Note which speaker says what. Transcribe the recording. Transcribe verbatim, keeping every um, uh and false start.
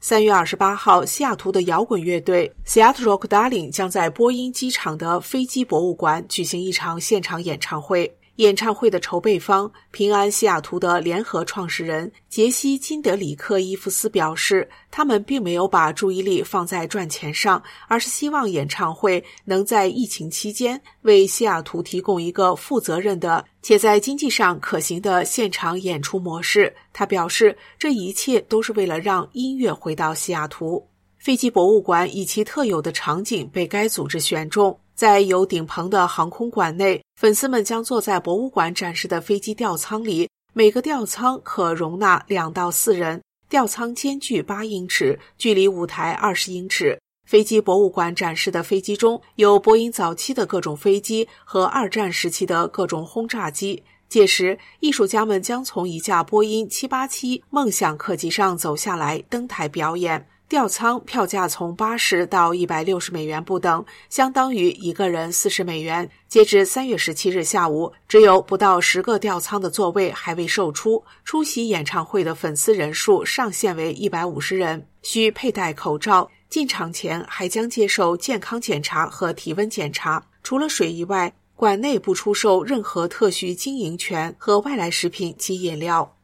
Speaker 1: 三月二十八号，西雅图的摇滚乐队 Seattle Rockdalling 将在波音机场的飞机博物馆举行一场现场演唱会。演唱会的筹备方平安西雅图的联合创始人杰西·金德里克伊夫斯表示，他们并没有把注意力放在赚钱上，而是希望演唱会能在疫情期间为西雅图提供一个负责任的且在经济上可行的现场演出模式。他表示，这一切都是为了让音乐回到西雅图。飞机博物馆以其特有的场景被该组织选中，在有顶棚的航空馆内，粉丝们将坐在博物馆展示的飞机吊舱里，每个吊舱可容纳两到四人，吊舱间距八英尺，距离舞台二十英尺。飞机博物馆展示的飞机中有波音早期的各种飞机和二战时期的各种轰炸机。届时，艺术家们将从一架波音七八七梦想客机上走下来，登台表演。吊舱票价从八十到一百六十美元不等，相当于一个人四十美元。截至三月十七日下午，只有不到十个吊舱的座位还未售出。出席演唱会的粉丝人数上限为一百五十人，需佩戴口罩。进场前还将接受健康检查和体温检查。除了水以外，馆内不出售任何特许经营权和外来食品及饮料。